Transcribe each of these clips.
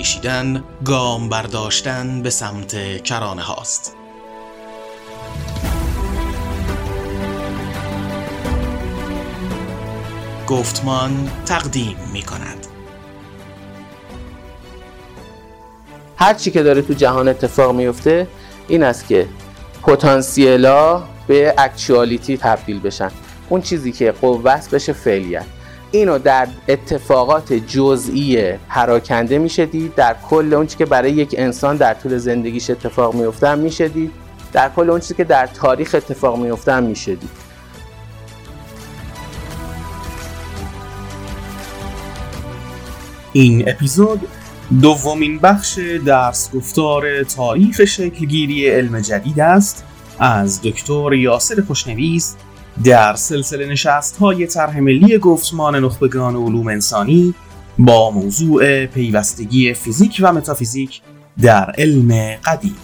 اندیشیدن گام برداشتن به سمت کرانه هاست. گفتمان تقدیم می کند. هر چی که داره تو جهان اتفاق میفته این است که پتانسیلا به اکچوالیتی تبدیل بشن. اون چیزی که قوت بشه فعلیت. اینو در اتفاقات جزئی پراکنده میشه دید، در کل اون چیزی که برای یک انسان در طول زندگیش اتفاق میفته هم میشه دید، در کل اون چیزی که در تاریخ اتفاق میفته هم میشه دید. این اپیزود دومین بخش درس گفتار تاریخ شکلگیری علم جدید است از دکتر یاسر خوشنویس در سلسله نشست‌های طرح ملی گفتمان نخبگان علوم انسانی با موضوع پیوستگی فیزیک و متافیزیک در علم قدیم.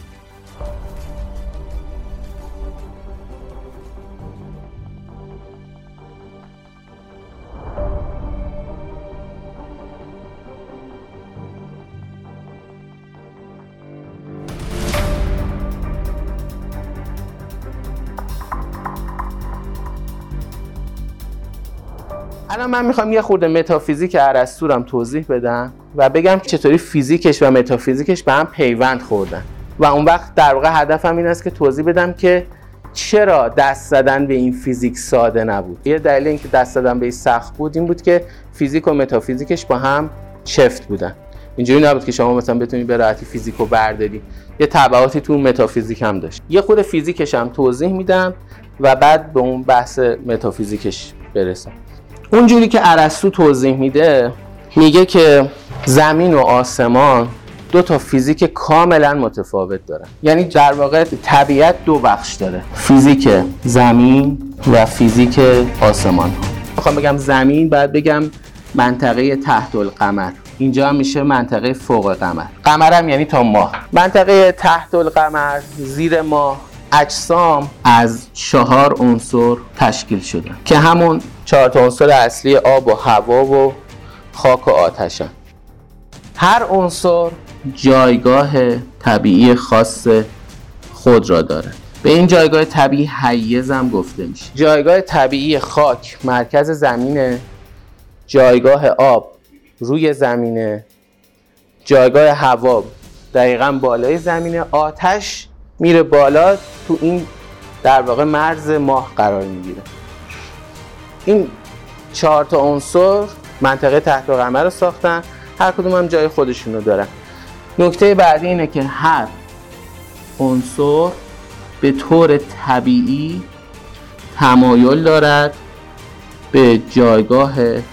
الان من میخوام یه خورده متافیزیک ارسطو رو توضیح بدم و بگم چطوری فیزیکش و متافیزیکش به هم پیوند خوردن و اون وقت در واقع هدفم این است که توضیح بدم که چرا دست زدن به این فیزیک ساده نبود. یه دلیل اینکه دست زدن به این سخت بود این بود که فیزیک و متافیزیکش با هم چفت بودن. اینجوری نبود که شما مثلا بتونید به راحتی فیزیک رو برداری، یه تبعاتی تو متافیزیک هم داشت. یه خورده فیزیکش هم توضیح میدم و بعد به اون بحث متافیزیکش برسم. اونجوری که ارسطو توضیح میده میگه که زمین و آسمان دو تا فیزیک کاملا متفاوت دارن. یعنی در واقع طبیعت دو بخش داره، فیزیک زمین و فیزیک آسمان. میخوام بگم زمین بعد بگم منطقه تحت القمر، اینجا هم میشه منطقه فوق قمر. قمر هم یعنی تا ماه. منطقه تحت القمر زیر ماه اجسام از 4 عنصر تشکیل شدن که همون 4 تا عنصر اصلی آب و هوا و خاک و آتشن. هر عنصر جایگاه طبیعی خاص خود را داره. به این جایگاه طبیعی حیز هم گفته میشه. جایگاه طبیعی خاک مرکز زمینه، جایگاه آب روی زمینه، جایگاه هوا دقیقاً بالای زمینه، آتش میره بالا تو این در واقع مرز ماه قرار میگیره. این 4 تا عنصر منطقه تحت القمر رو ساختن، هر کدوم هم جای خودشون رو دارن. نکته بعدی اینه که هر عنصر به طور طبیعی تمایل دارد به جایگاه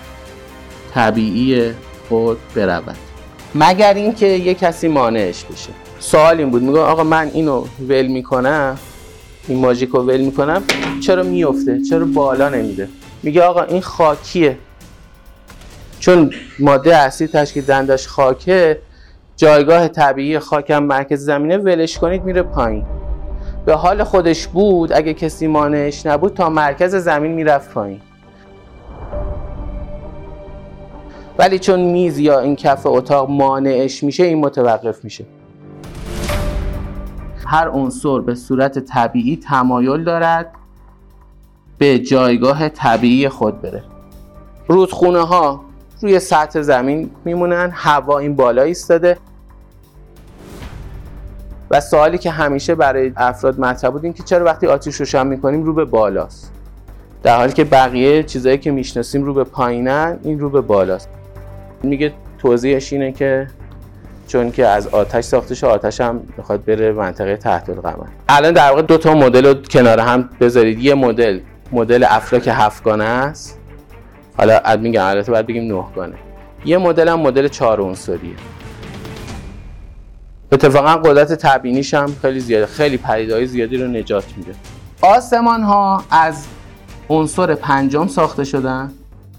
طبیعی خود برود، مگر اینکه یک کسی مانعش بشه. سوال این بود، میگه آقا من اینو ول میکنم، این ماژیک رو ول میکنم، چرا میفته؟ چرا بالا نمیده؟ میگه آقا این خاکیه، چون ماده اصلی تشکیل دهندش خاکه، جایگاه طبیعی خاکم مرکز زمینه، ولش کنید میره پایین. به حال خودش بود، اگه کسی مانعش نبود تا مرکز زمین میرفت پایین. ولی چون میز یا این کف اتاق مانعش میشه، این متوقف میشه. هر عنصر به صورت طبیعی تمایل دارد به جایگاه طبیعی خود بره. رودخونه ها روی سطح زمین میمونن، هوا این بالا ایستاده و سوالی که همیشه برای افراد مطرح بود این که چرا وقتی آتش روشن میکنیم رو به بالاست، در حالی که بقیه چیزایی که میشناسیم رو به پایینن، این رو به بالاست. میگه توضیحش اینه که چون که از آتش ساخته شده، آتش هم میخواد بره منطقه تحت القمر. الان در واقع 2 تا مدل رو کنار هم بذارید. یه مدل افلاک 7گانه است، حالا میگم البته باید بگیم 9گانه. یه مدل هم مدل 4 عنصریه. اتفاقا قدرت تبیینیش هم خیلی زیاده، خیلی پدیده‌های زیادی رو نجات میده. آسمان ها از عنصر 5 ساخته شدن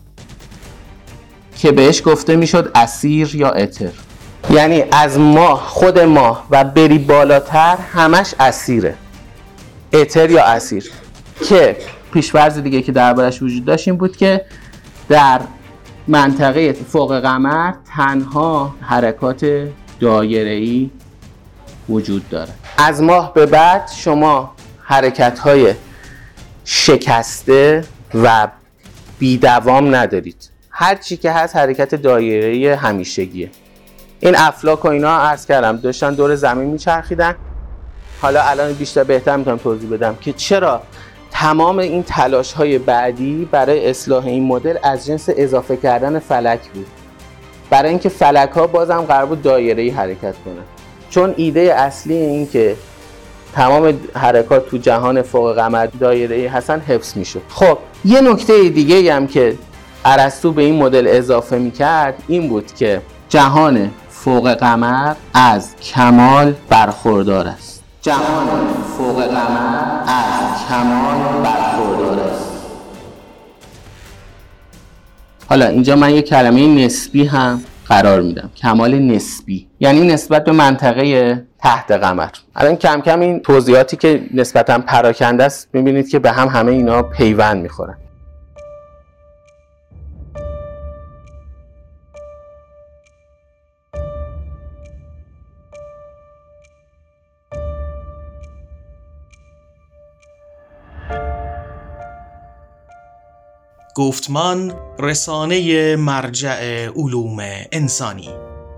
که بهش گفته میشد اسیر یا اتر. یعنی از ماه، خود ماه و بری بالاتر همش اسیره، اتر یا اسیر. که پیش‌فرض دیگه که دربارش وجود داشت این بود که در منطقه فوق قمر تنها حرکات دایره‌ای وجود داره. از ماه به بعد شما حرکت‌های شکسته و بی‌دوام ندارید. هر چی که هست حرکت دایره‌ای همیشگیه. این افلاک و اینا عرض کردم داشتن دور زمین میچرخیدن. حالا الان بیشتر بهتر میتونم توضیح بدم که چرا تمام این تلاش‌های بعدی برای اصلاح این مدل از جنس اضافه کردن فلک بود. برای اینکه فلک‌ها بازم قرار بود دایره‌ای حرکت کنن. چون ایده اصلی این که تمام حرکات تو جهان فوق قمر دایره‌ای هستن حفظ میشه. خب یه نکته دیگه هم که ارسطو به این مدل اضافه میکرد این بود که جهان فوق قمر از کمال برخوردار است. جهان فوق قمر از کمال برخوردار است. حالا اینجا من یک کلمه نسبی هم قرار میدم. کمال نسبی یعنی نسبت به منطقه تحت قمر. الان کم کم این توضیحاتی که نسبتاً پراکنده است میبینید که به هم همه اینا پیوند میخورن. گفتمان رسانه مرجع علوم انسانی.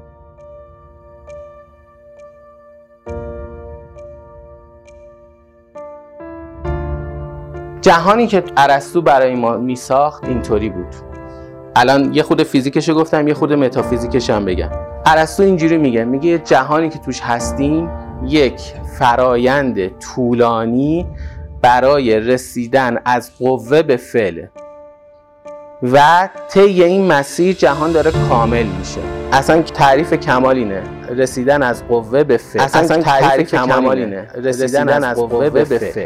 جهانی که ارسطو برای ما میساخت اینطوری بود. الان یه خود فیزیکشو گفتم، یه خود متافیزیکش هم بگم. ارسطو اینجوری میگه جهانی که توش هستیم یک فرایند طولانی برای رسیدن از قوه به فعل و طی این مسیر جهان داره کامل میشه. اصلا تعریف کمال اینه، رسیدن از قوه به فعل. اصلا تعریف کمال اینه، رسیدن از قوه به فعل.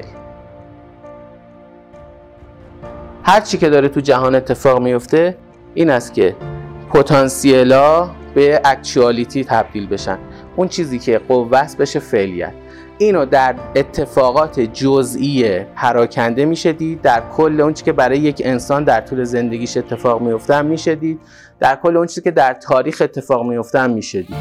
هر چی که داره تو جهان اتفاق میفته این است که پتانسیلا به اکچوالیتی تبدیل بشن. اون چیزی که قوه است بشه فعلیت. اینو در اتفاقات جزئی پراکنده میشه دید، در کل اون چیزی که برای یک انسان در طول زندگیش اتفاق میفته هم میشه دید، در کل اون چیزی که در تاریخ اتفاق میفته هم میشه دید.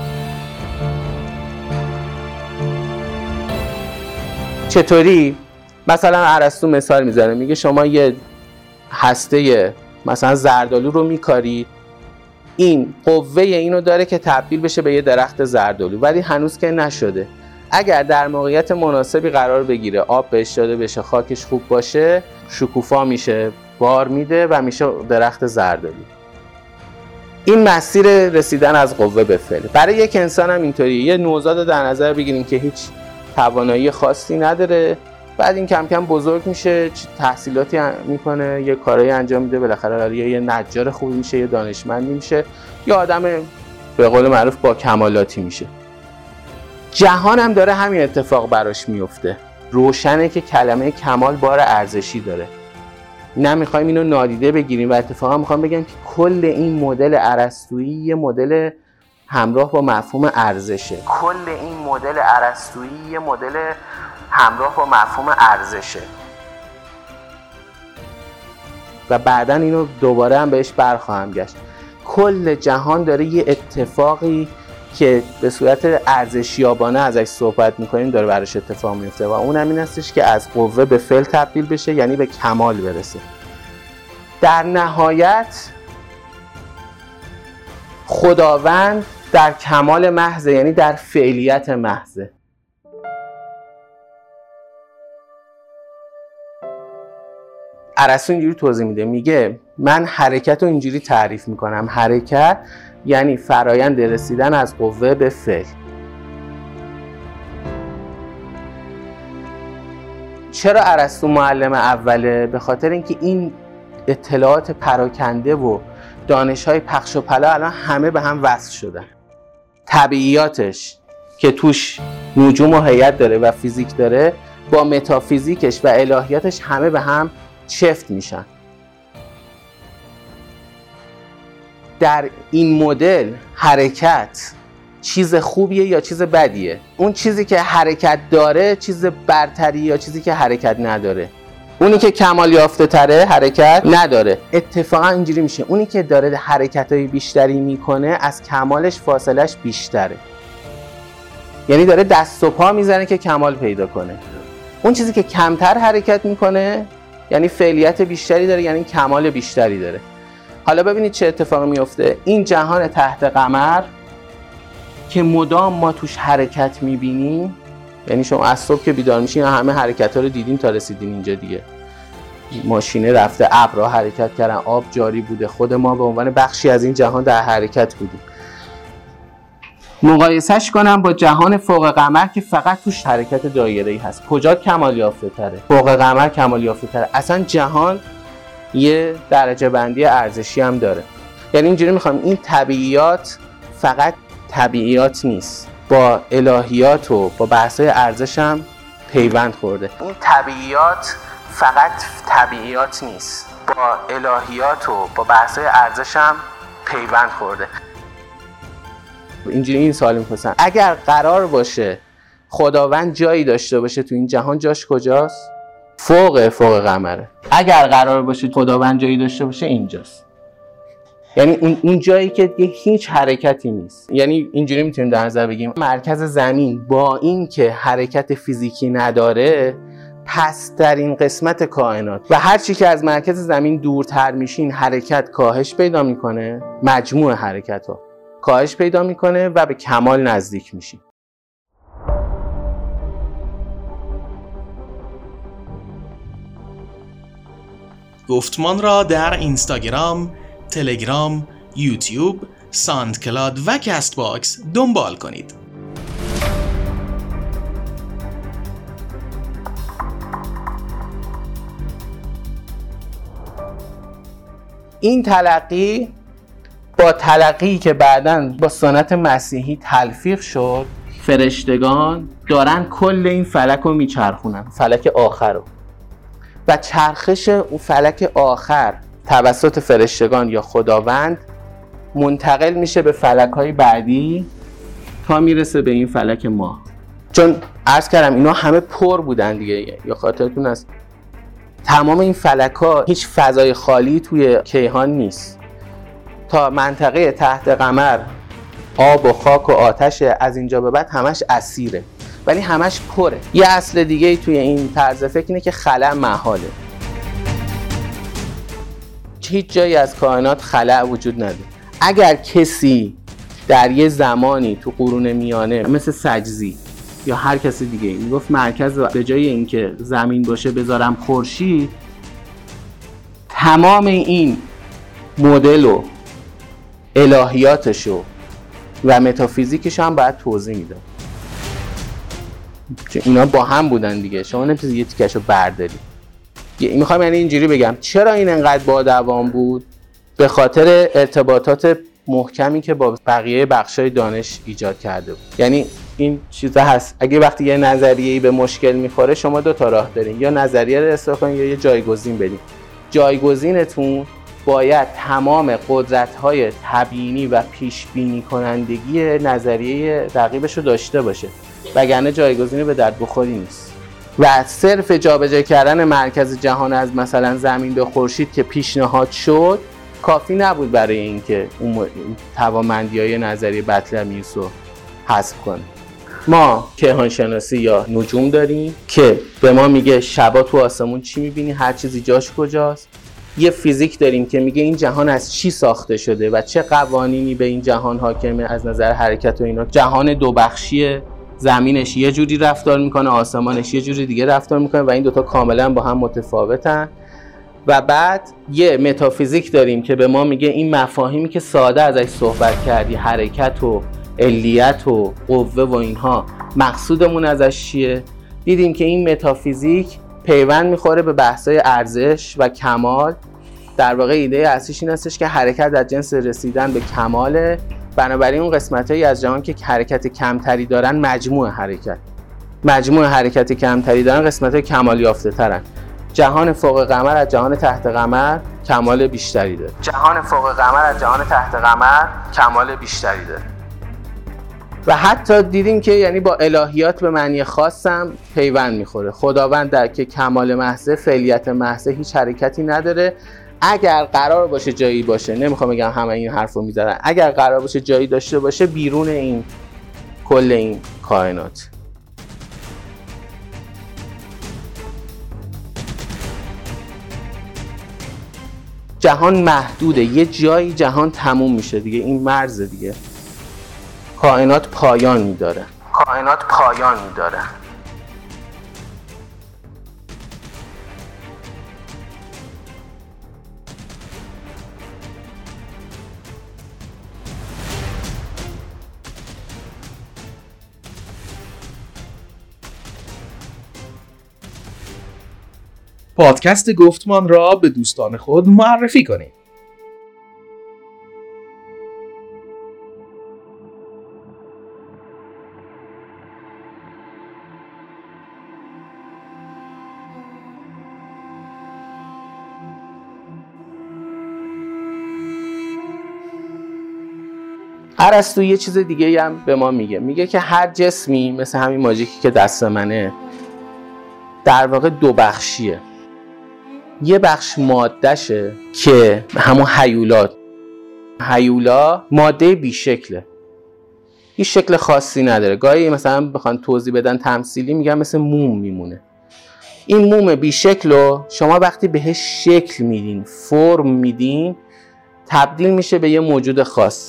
چطوری؟ مثلا ارسطو مثال میزنه، میگه شما یه هسته مثلا زردآلو رو میکارید، این قوه اینو داره که تبدیل بشه به یه درخت زردآلو، ولی هنوز که نشده. اگر در موقعیت مناسبی قرار بگیره، آب بهش داده بشه، خاکش خوب باشه، شکوفا میشه، بار میده و میشه درخت زردآلو. این مسیر رسیدن از قوه به فعل. برای یک انسان هم اینطوریه. یه نوزاد در نظر بگیریم که هیچ توانایی خاصی نداره، بعد این کم کم بزرگ میشه، تحصیلاتی میکنه، یه کارایی انجام میده، بالاخره یه نجار خوبی میشه، یه دانشمندی میشه، یه آدم به قول معروف با کمالاتی میشه. جهان هم داره همین اتفاق براش میفته. روشنه که کلمه کمال بار ارزشی داره. نمیخوایم اینو نادیده بگیریم و اتفاقا میخوام بگم که کل این مدل ارسطویی یه مدل همراه با مفهوم ارزشه. و بعدن اینو دوباره هم بهش برخواهم گشت. کل جهان داره یه اتفاقی که به صورت ارزشیابانه ازش صحبت میکنیم داره براش اتفاق میفته و اون هم این هستش که از قوه به فعل تبدیل بشه، یعنی به کمال برسه. در نهایت خداوند در کمال محض، یعنی در فعلیت محض. ارسطو اینجوری توضیح میده، میگه من حرکت رو اینجوری تعریف میکنم، حرکت یعنی فرایند رسیدن از قوه به فعل. چرا ارسطو معلم اوله؟ به خاطر اینکه این اطلاعات پراکنده و دانش‌های پخش و پلا الان همه به هم وصل شدن. طبیعیاتش که توش نجوم و هیئت داره و فیزیک داره با متافیزیکش و الهیاتش همه به هم چفت میشن. در این مدل حرکت چیز خوبیه یا چیز بدیه؟ اون چیزی که حرکت داره چیز برتری یا چیزی که حرکت نداره؟ اونی که کمال یافته تره حرکت نداره. اتفاقا اینجوری میشه اونی که داره حرکتای بیشتری میکنه از کمالش فاصلش بیشتره، یعنی داره دست و پا میزنه که کمال پیدا کنه. اون چیزی که کمتر حرکت میکنه یعنی فعالیت بیشتری داره، یعنی کمال بیشتری داره. حالا ببینید چه اتفاقی میفته. این جهان تحت قمر که مدام ما توش حرکت میبینیم، یعنی شما از صبح که بیدار میشین همه حرکت‌ها رو دیدین تا رسیدین اینجا دیگه. ماشینه رفته، ابرها حرکت کردن، آب جاری بوده، خود ما به عنوان بخشی از این جهان در حرکت بودیم. مقایسهش کنم با جهان فوق قمر که فقط توش حرکت دایره‌ای هست. کجا کمال یافته تره؟ فوق قمر کمال یافته تره. اصلا جهان یه درجه بندی ارزشی هم داره. یعنی اینجوری میخوام این طبیعیات فقط طبیعیات نیست، با الهیات و با بحث‌های ارزش هم پیوند خورده. این طبیعیات فقط طبیعیات نیست، با الهیات و با بحث‌های ارزش هم پیوند خورده. اینجوری این سوال می‌پرسن اگر قرار باشه خداوند جایی داشته باشه تو این جهان، جاش کجاست؟ فوق قمره. اگر قرار باشه خداوند جایی داشته باشه اینجاست، یعنی اون جایی که هیچ حرکتی نیست. یعنی اینجوری میتونیم در نظر بگیریم مرکز زمین با این که حرکت فیزیکی نداره پسترین قسمت کائنات و هر چی که از مرکز زمین دورتر میشین حرکت کاهش پیدا میکنه، مجموع حرکت ها کاهش پیدا میکنه و به کمال نزدیک میشین. گفتمان را در اینستاگرام، تلگرام، یوتیوب، ساندکلاد و کست باکس دنبال کنید. این تلقی با تلقی که بعداً با سنت مسیحی تلفیق شد، فرشتگان دارن کل این فلک رو میچرخونن، فلک آخر رو، و چرخش اون فلک آخر توسط فرشتگان یا خداوند منتقل میشه به فلک‌های بعدی تا میرسه به این فلک ما. چون عرض کردم اینا همه پر بودن دیگه، یا خاطرتون هست تمام این فلک‌ها هیچ فضای خالی توی کیهان نیست. تا منطقه تحت قمر آب و خاک و آتش، از اینجا به بعد همش اسیره ولی همش پره. یه اصل دیگه توی این طرز فکر اینه که خلأ محاله. هیچ جایی از کائنات خلأ وجود نداره. اگر کسی در یه زمانی تو قرون میانه مثل سجزی یا هر کسی دیگه میگفت مرکز به جای اینکه زمین باشه بذارم خورشید، تمام این مدل و الهیاتشو و متافیزیکش هم باید توضیح میداد. چون اینا با هم بودن دیگه، شما نمیتونید یه تیکشو برداری. میخوام یعنی اینجوری بگم چرا این انقدر با دوام بود؟ به خاطر ارتباطات محکمی که با بقیه بخشای دانش ایجاد کرده بود. یعنی این چیزا هست، اگه وقتی یه نظریه‌ای به مشکل میخوره شما دو تا راه دارین، یا نظریه رو اصلاح کنین یا یه جایگزین بدین. جایگزینتون باید تمام قدرت‌های تبیینی و پیش‌بینی کنندگی نظریه رقیبش رو داشته باشه، وگرنه جایگزینی به درد بخوری نیست. و صرف جابجا کردن مرکز جهان از مثلا زمین به خورشید که پیشنهاد شد کافی نبود برای اینکه اون توانمندی‌های نظریه بطلمیوس رو حذف کنه. ما کیهانشناسی یا نجوم داریم که به ما میگه شبا تو آسمون چی میبینی، هر چیزی جاش کجاست. یه فیزیک داریم که میگه این جهان از چی ساخته شده و چه قوانینی به این جهان حاکمه از نظر حرکت و اینا. جهان دو بخشیه، زمینش یه جوری رفتار میکنه، آسمانش یه جوری دیگه رفتار میکنه و این دوتا کاملا با هم متفاوتن. و بعد یه متافیزیک داریم که به ما میگه این مفاهیمی که ساده ازش صحبت کردی، حرکت و علیت و قوه و اینها، مقصودمون ازش چیه؟ دیدیم که این متافیزیک پیوند میخوره به بحث‌های ارزش و کمال. در واقع ایده اصلیش این هستش که حرکت در جنس رسیدن به کماله، بنابراین اون قسمت‌هایی از جهان که حرکت کمتری دارن مجموع حرکت کمتری دارن قسمت‌های کمال یافته ترن. جهان فوق قمر از جهان تحت قمر کمال بیشتری داره. و حتی دیدیم که یعنی با الهیات به معنی خاص هم پیوند میخوره. خداوند در که کمال محضه، فعلیت محضه، هیچ حرکتی نداره. اگر قرار باشه جایی باشه، نمیخوام بگم همه این حرفو میزنن، اگر قرار باشه جایی داشته باشه بیرون این کل این کائنات. جهان محدوده، یه جایی جهان تموم میشه دیگه، این مرز دیگه. کائنات پایان میداره. پادکست گفتمان را به دوستان خود معرفی کنید. ارسطو یه چیز دیگه هم به ما میگه که هر جسمی مثل همین ماژیکی که دست منه در واقع دو بخشیه. یه بخش مادهشه که همون هیولا ماده بیشکله، هیچ شکل خاصی نداره. گاهی مثلا بخوان توضیح بدن تمثیلی میگن مثل موم میمونه. این موم بیشکل رو شما وقتی بهش شکل میدین، فرم میدین، تبدیل میشه به یه موجود خاص.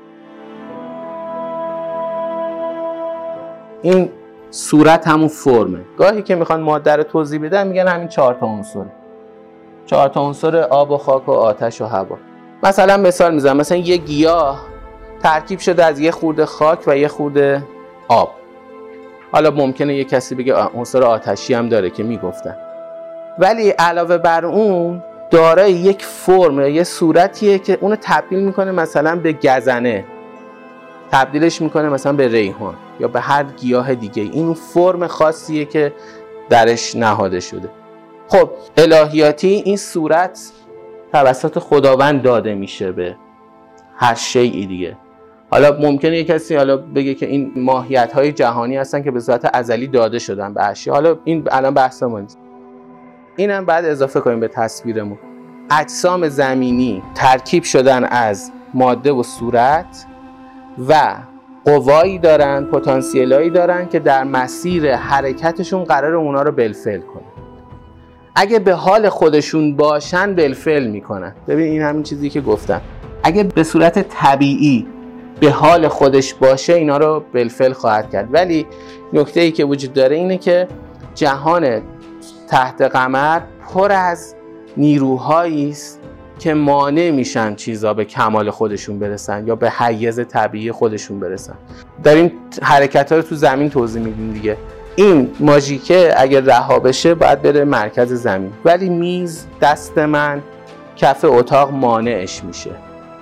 این صورت همون فرمه. گاهی که میخوان ماده رو توضیح بدن میگن همین 4 تا عنصره. 4 تا عنصر آب و خاک و آتش و هوا. مثلا مثال میزنم، مثلا یه گیاه ترکیب شده از یه خورده خاک و یه خورده آب. حالا ممکنه یه کسی بگه عنصر آتشی هم داره که میگفتن، ولی علاوه بر اون داره یک فرم، یه صورتیه که اونو تبدیل میکنه مثلا به گزنه، تبدیلش میکنه مثلا به ریحان یا به هر گیاه دیگه. این فرم خاصیه که درش نهاده شده. خب الهیاتی این صورت توسط خداوند داده میشه به هر شیئی دیگه. حالا ممکنه یک کسی حالا بگه که این ماهیت‌های جهانی هستن که به صورت ازلی داده شدن به اشیا. حالا این الان بحث ما نیست. اینم بعد اضافه کنیم به تصویرمون. اجسام زمینی ترکیب شدن از ماده و صورت و قوایی دارن، پتانسیلایی دارن که در مسیر حرکتشون قراره اونا رو بالفعل کنه. اگه به حال خودشون باشن بالفعل میکنن. ببین این همین چیزی که گفتم، اگه به صورت طبیعی به حال خودش باشه اینا رو بالفعل خواهد کرد. ولی نکته‌ای که وجود داره اینه که جهان تحت قمر پر از نیروهایی است که مانع میشن چیزا به کمال خودشون برسن یا به حیز طبیعی خودشون برسن. داریم حرکت‌ها رو تو زمین توضیح میدیم دیگه. این ماژیکه اگر رها بشه باید بره مرکز زمین، ولی میز دست من کف اتاق مانعش میشه.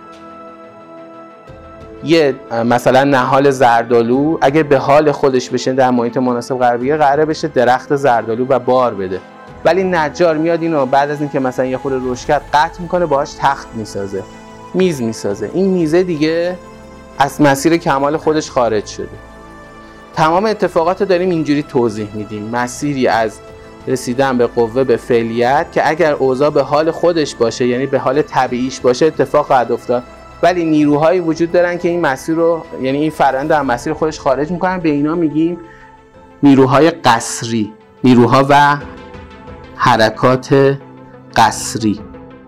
یه مثلا نهال زردآلو اگه به حال خودش بشه در محیط مناسب قرار بگیره قراره بشه درخت زردآلو و بار بده، ولی نجار میاد اینو بعد از اینکه مثلا یه خورده رشد کرد قطع میکنه، باهاش تخت میسازه، میز میسازه. این میزه دیگه از مسیر کمال خودش خارج شده. تمام اتفاقات داریم اینجوری توضیح میدیم، مسیری از رسیدن به قوه به فعلیت که اگر اوضاع به حال خودش باشه، یعنی به حال طبیعیش باشه، اتفاق خواهد افتاد. ولی نیروهایی وجود دارن که این مسیر رو، یعنی این فرآیند از مسیر خودش خارج میکنن. به اینا میگیم نیروهای قسری، نیروها و حرکات قسری.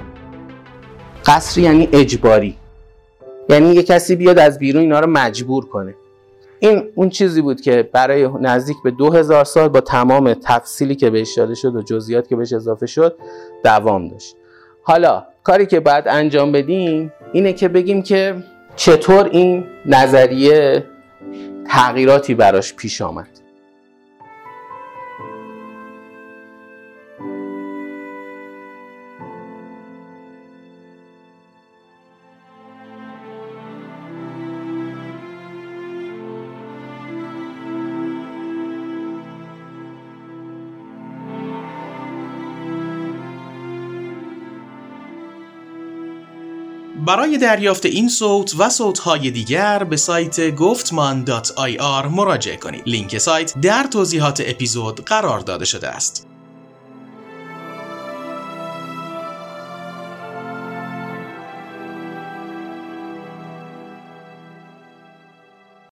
قسری یعنی اجباری، یعنی یه کسی بیاد از بیرون اینا رو مجبور کنه. این اون چیزی بود که برای نزدیک به 2000 سال با تمام تفصیلی که بهش داده شد و جزئیات که بهش اضافه شد دوام داشت. حالا کاری که باید انجام بدیم اینه که بگیم که چطور این نظریه تغییراتی براش پیش آمد. برای دریافت این صوت و صوت‌های دیگر به سایت goftman.ir مراجعه کنید. لینک سایت در توضیحات اپیزود قرار داده شده است.